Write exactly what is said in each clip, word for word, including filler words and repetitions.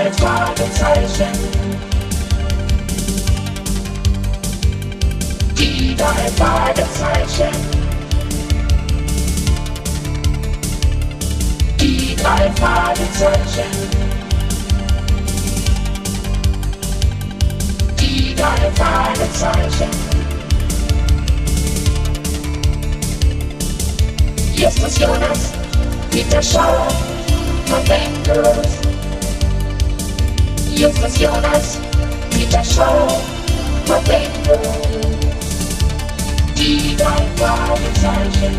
drei Fragezeichen. Die drei Fragezeichen. Die drei Fragezeichen. Die drei Fragezeichen. Justus Jonas, Peter Shaw, Momentos. Justus Jonas, Peter Shaw, Momentos. Die drei Fragezeichen.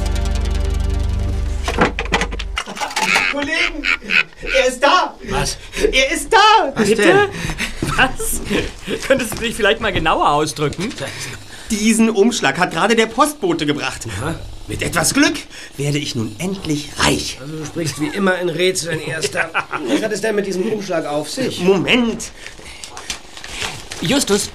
Kollegen, er ist da! Was? Er ist da! Was Bitte? denn? Was? Könntest du dich vielleicht mal genauer ausdrücken? Diesen Umschlag hat gerade der Postbote gebracht. Ja? Mit etwas Glück werde ich nun endlich reich. Also du sprichst wie immer in Rätseln, Erster. Was hat es denn mit diesem Umschlag auf sich? Moment. Justus,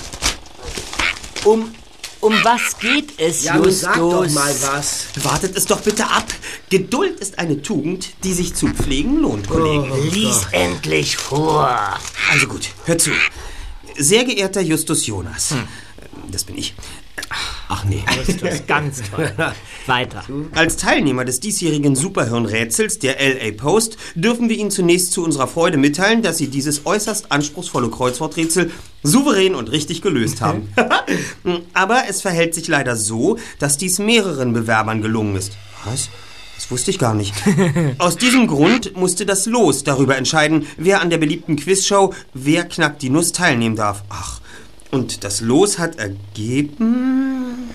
um, um was geht es, Ja, nun Justus? sag doch mal was. Wartet es doch bitte ab. Geduld ist eine Tugend, die sich zu pflegen lohnt, Kollegen. Oh, Lies endlich vor. Also gut, hört zu. Sehr geehrter Justus Jonas. Hm. Das bin ich. Ach nee. Justus, ganz toll. Weiter. Als Teilnehmer des diesjährigen Superhirnrätsels der L A Post dürfen wir Ihnen zunächst zu unserer Freude mitteilen, dass Sie dieses äußerst anspruchsvolle Kreuzworträtsel souverän und richtig gelöst haben. Aber es verhält sich leider so, dass dies mehreren Bewerbern gelungen ist. Was? Das wusste ich gar nicht. Aus diesem Grund musste das Los darüber entscheiden, wer an der beliebten Quizshow Wer knackt die Nuss teilnehmen darf. Ach, und das Los hat ergeben...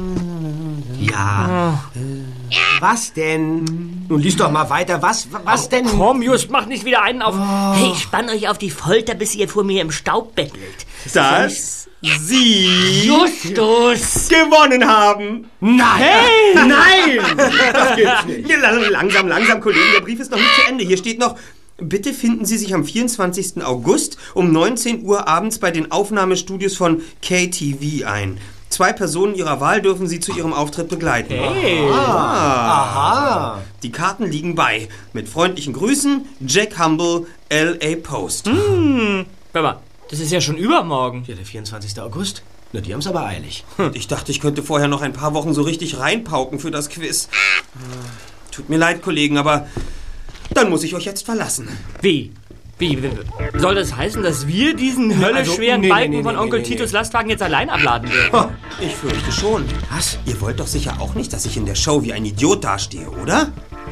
Ja. Was denn? Nun lies doch mal weiter. Was, was denn? Komm, Just, mach nicht wieder einen auf... Hey, ich spann euch auf die Folter, bis ihr vor mir im Staub bettelt. Dass Sie Justus! gewonnen haben. Nein! Hey! Nein! Das gibt's nicht. Ja, langsam, langsam, Kollegen. Der Brief ist noch nicht zu Ende. Hier steht noch... Bitte finden Sie sich am vierundzwanzigsten August um neunzehn Uhr abends bei den Aufnahmestudios von K T V ein. Zwei Personen Ihrer Wahl dürfen Sie zu Ihrem Auftritt begleiten. Hey! Ah. Aha! Die Karten liegen bei. Mit freundlichen Grüßen, Jack Humble, L A Post. Hm, aber das ist ja schon übermorgen. Ja, der vierundzwanzigsten August. Na, die haben's aber eilig. Hm. Ich dachte, ich könnte vorher noch ein paar Wochen so richtig reinpauken für das Quiz. Tut mir leid, Kollegen, aber dann muss ich euch jetzt verlassen. Wie? Wie? wie- Soll das heißen, dass wir diesen hölleschweren nee, nee, Balken nee, von nee, Onkel nee, Titus nee. Lastwagen jetzt allein abladen dürfen? Ich fürchte schon. Was? Ihr wollt doch sicher auch nicht, dass ich in der Show wie ein Idiot dastehe, oder?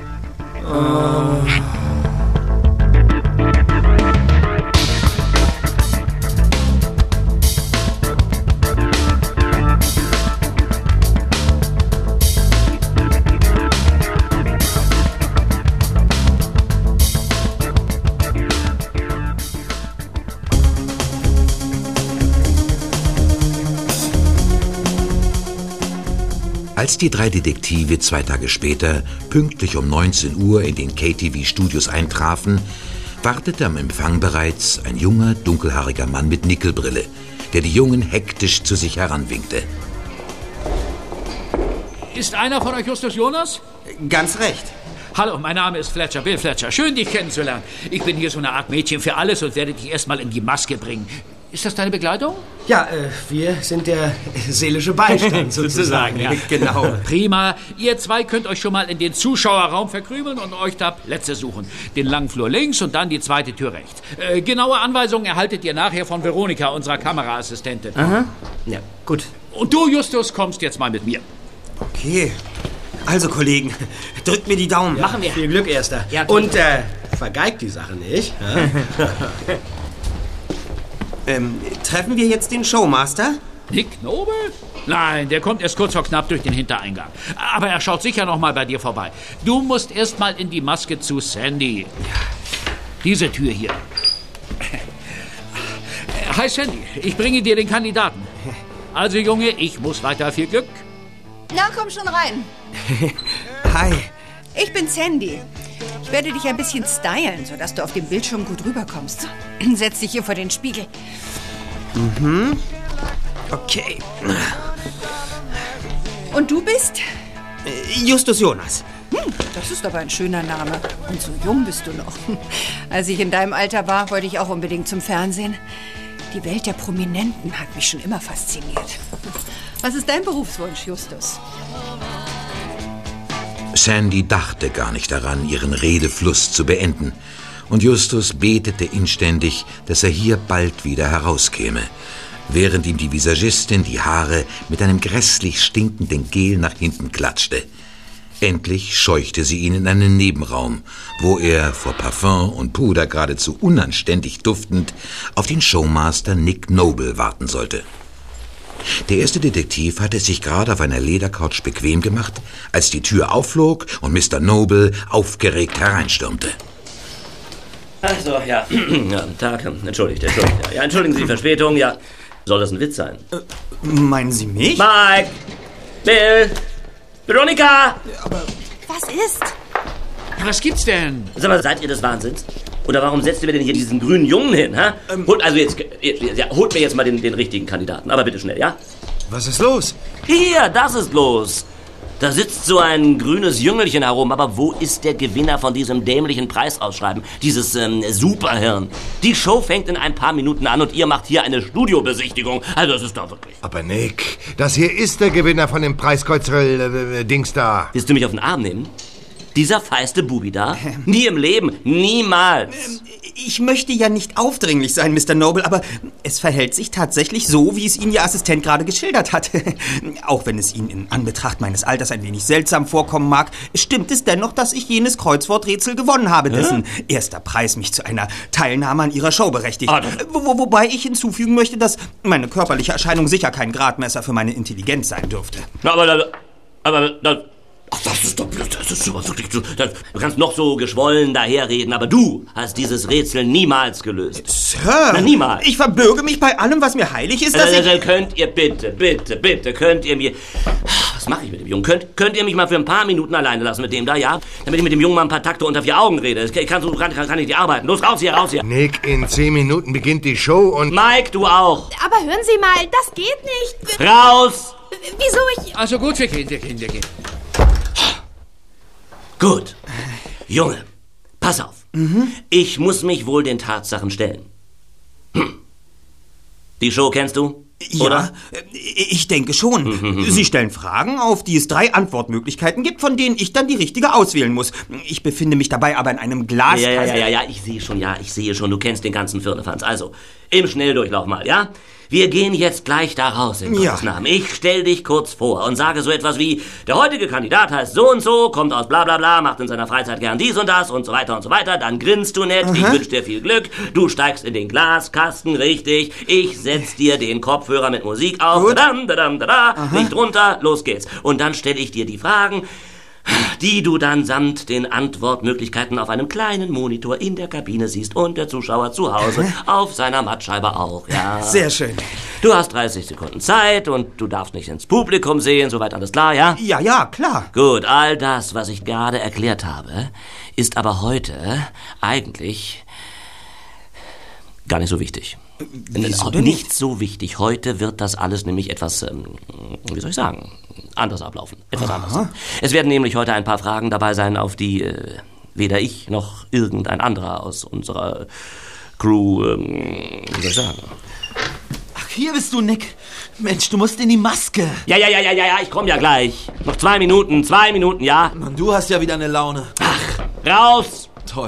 Als die drei Detektive zwei Tage später pünktlich um neunzehn Uhr in den K T V-Studios eintrafen, wartete am Empfang bereits ein junger, dunkelhaariger Mann mit Nickelbrille, der die Jungen hektisch zu sich heranwinkte. Ist einer von euch Justus Jonas? Ganz recht. Hallo, mein Name ist Fletcher, Bill Fletcher. Schön, dich kennenzulernen. Ich bin hier so eine Art Mädchen für alles und werde dich erstmal in die Maske bringen. Ist das deine Begleitung? Ja, äh, wir sind der seelische Beistand sozusagen. ja. Genau. Prima. Ihr zwei könnt euch schon mal in den Zuschauerraum verkrümeln und euch da Plätze suchen. Den langen Flur links und dann die zweite Tür rechts. Äh, genaue Anweisungen erhaltet ihr nachher von Veronika, unserer Kameraassistentin. Aha. Ja, gut. Und du, Justus, kommst jetzt mal mit mir. Okay. Also, Kollegen, drückt mir die Daumen. Machen wir. Viel Glück, Erster. Ja, klar. und äh, vergeigt die Sache nicht. Ja? Ähm, treffen wir jetzt den Showmaster? Nick Nobel? Nein, der kommt erst kurz vor knapp durch den Hintereingang. Aber er schaut sicher noch mal bei dir vorbei. Du musst erst mal in die Maske zu Sandy. Diese Tür hier. Hi Sandy, ich bringe dir den Kandidaten. Also Junge, ich muss weiter. Viel Glück. Na, komm schon rein. Hi. Ich bin Sandy. Ich werde dich ein bisschen stylen, sodass du auf dem Bildschirm gut rüberkommst. Setz dich hier vor den Spiegel. Mhm. Okay. Und du bist? Äh, Justus Jonas. Hm, das ist aber ein schöner Name. Und so jung bist du noch. Als ich in deinem Alter war, wollte ich auch unbedingt zum Fernsehen. Die Welt der Prominenten hat mich schon immer fasziniert. Was ist dein Berufswunsch, Justus? Sandy dachte gar nicht daran, ihren Redefluss zu beenden. Und Justus betete inständig, dass er hier bald wieder herauskäme, während ihm die Visagistin die Haare mit einem grässlich stinkenden Gel nach hinten klatschte. Endlich scheuchte sie ihn in einen Nebenraum, wo er vor Parfum und Puder geradezu unanständig duftend auf den Showmaster Nick Noble warten sollte. Der erste Detektiv hatte es sich gerade auf einer Ledercouch bequem gemacht, als die Tür aufflog und Mister Noble aufgeregt hereinstürmte. Also, ja, ja, Tag, entschuldigt, entschuldigt. Ja, entschuldigen Sie die Verspätung, ja. Soll das ein Witz sein? Äh, meinen Sie mich? Mike! Bill! Veronika! Was ist? Ja, was gibt's denn? Sag mal, seid ihr des Wahnsinns? Oder warum setzt ihr mir denn hier diesen grünen Jungen hin, ha? Ähm, holt, also jetzt, jetzt ja, holt mir jetzt mal den, den richtigen Kandidaten, aber bitte schnell, ja? Was ist los? Hier, das ist los. Da sitzt so ein grünes Jüngelchen herum, aber wo ist der Gewinner von diesem dämlichen Preisausschreiben? Dieses ähm, Superhirn. Die Show fängt in ein paar Minuten an und ihr macht hier eine Studiobesichtigung. Also das ist doch wirklich... Aber Nick, das hier ist der Gewinner von dem Preiskreuzerl-Dings da. Willst du mich auf den Arm nehmen? Dieser feiste Bubi da? Nie im Leben. Niemals. Ich möchte ja nicht aufdringlich sein, Mister Noble, aber es verhält sich tatsächlich so, wie es Ihnen Ihr Assistent gerade geschildert hat. Auch wenn es Ihnen in Anbetracht meines Alters ein wenig seltsam vorkommen mag, stimmt es dennoch, dass ich jenes Kreuzworträtsel gewonnen habe, dessen Hä? erster Preis mich zu einer Teilnahme an Ihrer Show berechtigt. Ah, Wo, wobei ich hinzufügen möchte, dass meine körperliche Erscheinung sicher kein Gradmesser für meine Intelligenz sein dürfte. Aber, aber, aber, aber ach, das ist doch blöd, das ist super, wirklich, du, du kannst noch so geschwollen daherreden, aber du hast dieses Rätsel niemals gelöst. Sir, Na, niemals. Ich verbürge mich bei allem, was mir heilig ist, dass also, ich... Könnt ihr bitte, bitte, bitte, könnt ihr mir... Was mache ich mit dem Jungen? Könnt, könnt ihr mich mal für ein paar Minuten alleine lassen mit dem da, ja? Damit ich mit dem Jungen mal ein paar Takte unter vier Augen rede. Ich kann, so kann, kann ich nicht arbeiten. Los, raus hier, raus hier. Nick, in zehn Minuten beginnt die Show und... Mike, du auch. Aber hören Sie mal, das geht nicht. Raus! Wieso ich... Also gut, wir gehen, wir gehen, wir gehen. Gut. Junge, pass auf. Mhm. Ich muss mich wohl den Tatsachen stellen. Hm. Die Show kennst du? Ja, oder? Ich denke schon. Sie stellen Fragen, auf die es drei Antwortmöglichkeiten gibt, von denen ich dann die richtige auswählen muss. Ich befinde mich dabei aber in einem Glas... Ja, ja, ja, ja, ja, ich sehe schon, ja, ich sehe schon, du kennst den ganzen Firlefanz. Also, im Schnelldurchlauf mal, ja? Wir gehen jetzt gleich da raus, in Gottes ja. Namen. Ich stell dich kurz vor und sage so etwas wie, der heutige Kandidat heißt so und so, kommt aus bla bla bla, macht in seiner Freizeit gern dies und das und so weiter und so weiter. Dann grinst du nett, Aha. ich wünsch dir viel Glück, du steigst in den Glaskasten, richtig, ich setz dir den Kopfhörer mit Musik auf, dadam, dadam, dadam, Licht runter, los geht's. Und dann stell ich dir die Fragen, die du dann samt den Antwortmöglichkeiten auf einem kleinen Monitor in der Kabine siehst und der Zuschauer zu Hause auf seiner Mattscheibe auch, ja. Sehr schön. Du hast dreißig Sekunden Zeit und du darfst nicht ins Publikum sehen, soweit alles klar, ja? Ja, ja, klar. Gut, all das, was ich gerade erklärt habe, ist aber heute eigentlich gar nicht so wichtig. Wieso denn nicht so wichtig. Heute wird das alles nämlich etwas, ähm, wie soll ich sagen, anders ablaufen. Etwas Aha. anders. Es werden nämlich heute ein paar Fragen dabei sein, auf die äh, weder ich noch irgendein anderer aus unserer Crew, ähm, wie soll ich sagen. Ach, hier bist du, Nick. Mensch, du musst in die Maske. Ja, ja, ja, ja, ja, ja, ich komm ja gleich. Noch zwei Minuten, zwei Minuten, ja? Mann, du hast ja wieder eine Laune. Ach, raus! Toll.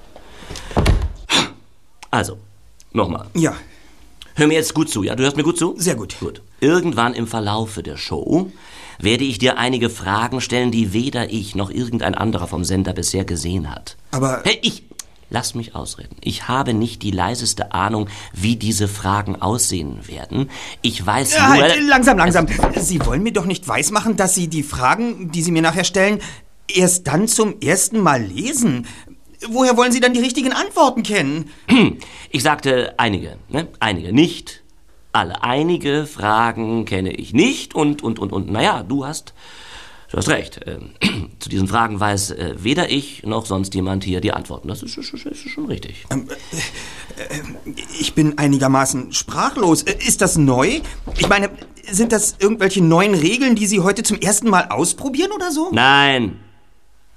Also, nochmal. Ja. Hör mir jetzt gut zu, ja? Du hörst mir gut zu? Sehr gut. Gut. Irgendwann im Verlaufe der Show werde ich dir einige Fragen stellen, die weder ich noch irgendein anderer vom Sender bisher gesehen hat. Aber... Hey, ich... Lass mich ausreden. Ich habe nicht die leiseste Ahnung, wie diese Fragen aussehen werden. Ich weiß ja, nur... Halt, langsam, langsam. Sie wollen mir doch nicht weismachen, dass Sie die Fragen, die Sie mir nachher stellen, erst dann zum ersten Mal lesen. Woher wollen Sie dann die richtigen Antworten kennen? Ich sagte einige, ne? Einige, nicht alle. Einige Fragen kenne ich nicht und, und, und, und, naja, du hast, du hast recht. Ähm, zu diesen Fragen weiß äh, weder ich noch sonst jemand hier die Antworten. Das ist, ist, ist schon richtig. Ähm, äh, ich bin einigermaßen sprachlos. Ist das neu? Ich meine, sind das irgendwelche neuen Regeln, die Sie heute zum ersten Mal ausprobieren oder so? Nein.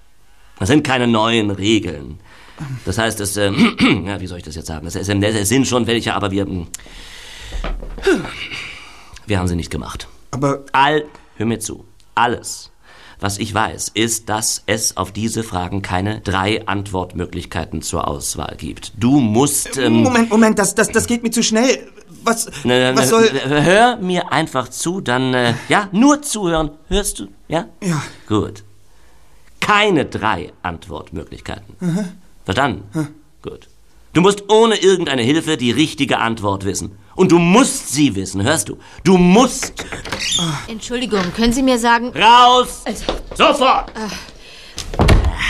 Das sind keine neuen Regeln. Das heißt, es, äh, ja, wie soll ich das jetzt sagen? Es, es, es sind schon welche, aber wir, wir haben sie nicht gemacht. Aber... All, hör mir zu, alles, was ich weiß, ist, dass es auf diese Fragen keine drei Antwortmöglichkeiten zur Auswahl gibt. Du musst... Ähm, Moment, Moment, das, das, das geht mir zu schnell. Was, ne, was ne, soll... Hör mir einfach zu, dann, äh, ja, nur zuhören. Hörst du, ja? Ja. Gut. Keine drei Antwortmöglichkeiten. Mhm. Verstanden? Hm. Gut. Du musst ohne irgendeine Hilfe die richtige Antwort wissen. Und du musst sie wissen, hörst du? Du musst... Entschuldigung, können Sie mir sagen... Raus! Also, Sofort! Äh.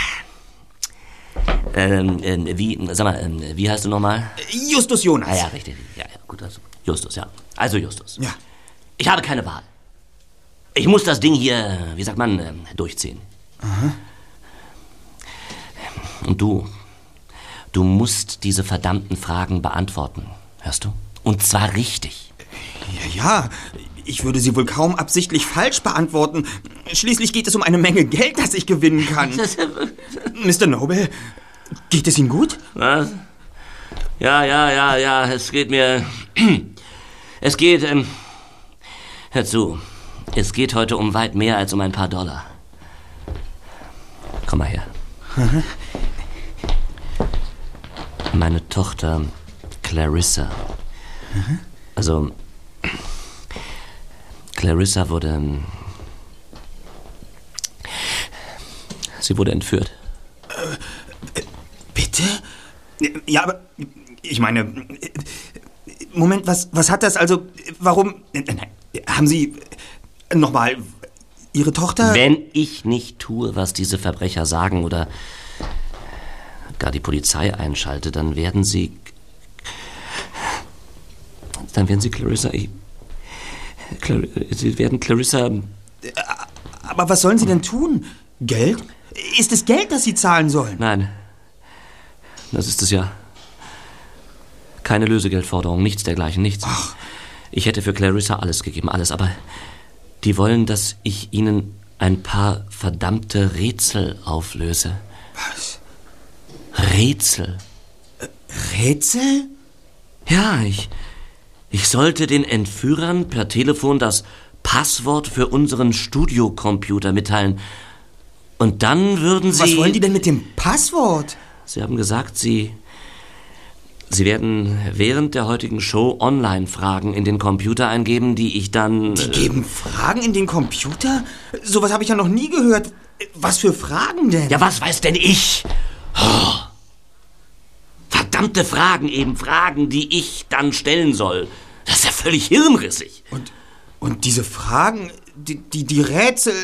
Ähm, äh, wie, sag mal, äh, wie heißt du nochmal? Justus Jonas. Ah ja, richtig. Ja, ja, gut, also Justus, ja. Also Justus. Ja. Ich habe keine Wahl. Ich muss das Ding hier, wie sagt man, äh, durchziehen. Aha. Und du... Du musst diese verdammten Fragen beantworten, hörst du? Und zwar richtig. Ja, ja, ich würde sie wohl kaum absichtlich falsch beantworten. Schließlich geht es um eine Menge Geld, das ich gewinnen kann. Mister Noble, geht es Ihnen gut? Was? Ja, ja, ja, ja, es geht mir... Es geht, ähm... Hör zu, es geht heute um weit mehr als um ein paar Dollar. Komm mal her. Mhm. Meine Tochter Clarissa. Mhm. Also, Clarissa wurde... Sie wurde entführt. Äh, bitte? Ja, aber ich meine... Moment, was, was hat das also... Warum... Haben Sie... Nochmal... Ihre Tochter... Wenn ich nicht tue, was diese Verbrecher sagen oder... gar die Polizei einschalte, dann werden sie... Dann werden sie Clarissa... Clar, sie werden Clarissa... Aber was sollen Sie denn tun? Geld? Ist es Geld, das Sie zahlen sollen? Nein. Das ist es ja. Keine Lösegeldforderung, nichts dergleichen, nichts. Ach. Ich hätte für Clarissa alles gegeben, alles, aber... Die wollen, dass ich ihnen ein paar verdammte Rätsel auflöse. Was? Rätsel. Rätsel? Ja, ich, ich sollte den Entführern per Telefon das Passwort für unseren Studiocomputer mitteilen. Und dann würden sie... Was wollen die denn mit dem Passwort? Sie haben gesagt, sie... Sie werden während der heutigen Show Online-Fragen in den Computer eingeben, die ich dann... Die geben Fragen in den Computer? Sowas habe ich ja noch nie gehört. Was für Fragen denn? Ja, was weiß denn ich? Oh. Verdammte Fragen eben, Fragen, die ich dann stellen soll. Das ist ja völlig hirnrissig. Und, und diese Fragen, die, die, die Rätsel...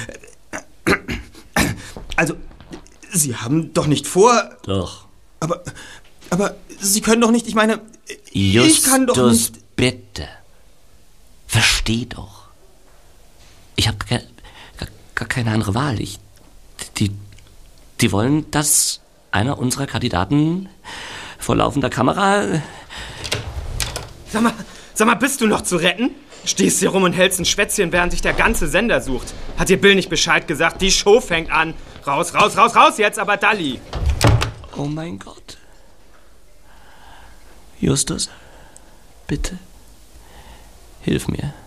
Also, Sie haben doch nicht vor... Doch. Aber, aber Sie können doch nicht, ich meine... Justus, ich kann doch nicht... bitte. Versteh doch. Ich habe gar, gar keine andere Wahl. Ich, die, die wollen, dass einer unserer Kandidaten vor laufender Kamera... Sag mal, sag mal, bist du noch zu retten? Stehst hier rum und hältst ein Schwätzchen, während sich der ganze Sender sucht. Hat dir Bill nicht Bescheid gesagt? Die Show fängt an. Raus, raus, raus, raus jetzt, aber Dalli. Oh mein Gott. Justus, bitte, hilf mir.